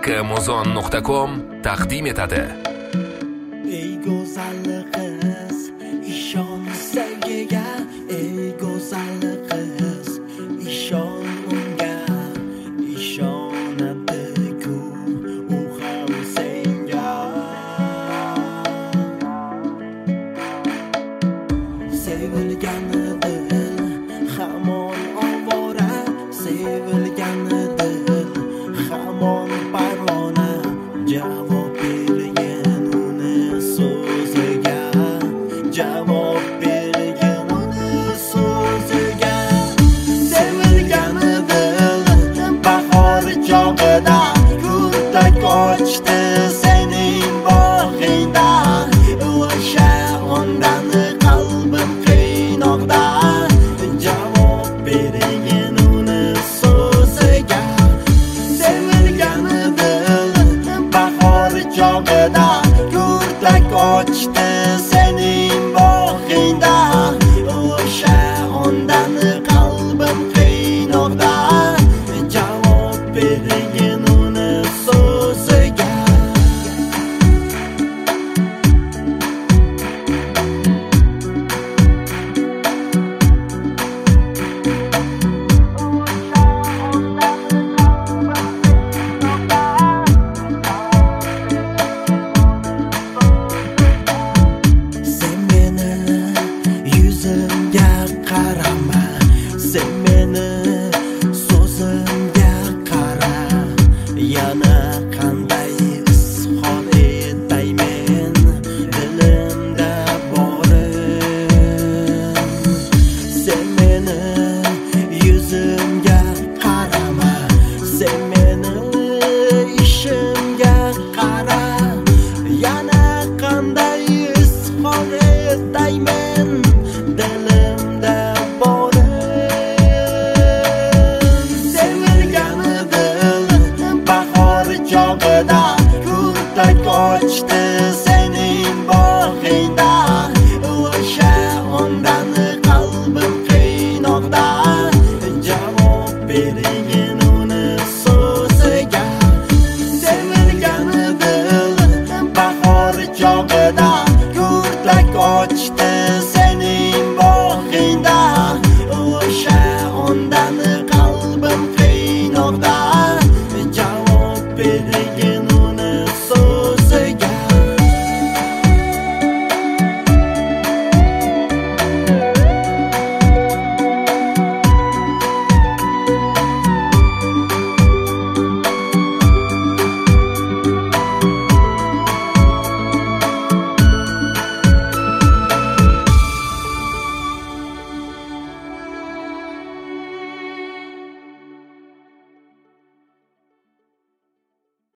muzon.com taqdim etadi. Ey go'zal qiz, ishon sevgiga. Ey go'zal qiz, ishon unga. Ishonadi-ku u ham senga. Sevilgan dil hamon ovora, sevilgan dil hamon parvona. Javob bergin uni so'ziga, javob bergin uni so'ziga. Sevilgan dil bahor chog'ida